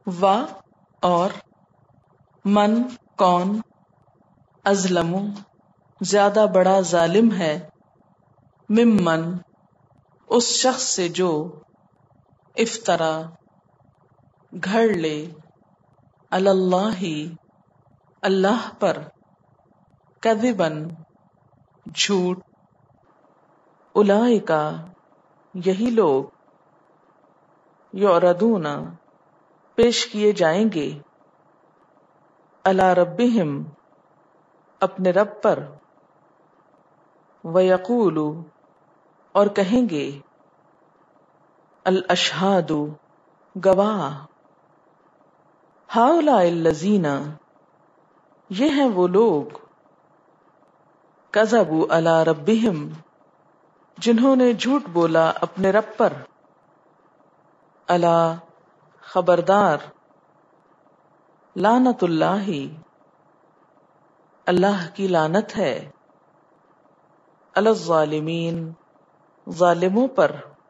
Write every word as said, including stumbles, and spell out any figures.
و اور من کون ازلم زیادہ بڑا ظالم ہے ممن اس شخص سے جو افطرا گھڑ لے علی اللہ اللہ پر کذبن جھوٹ اولئک یہی لوگ یعرضون پیش کیے جائیں گے علی ربہم اپنے رب پر ویقول اور کہیں گے الاشہاد گواہ ہؤلاء الذین یہ ہیں وہ لوگ کذبوا علی ربہم جنہوں نے جھوٹ بولا اپنے رب پر الا خبردار لعنت اللہ اللہ کی لعنت ہے علی الظالمین ظالموں پر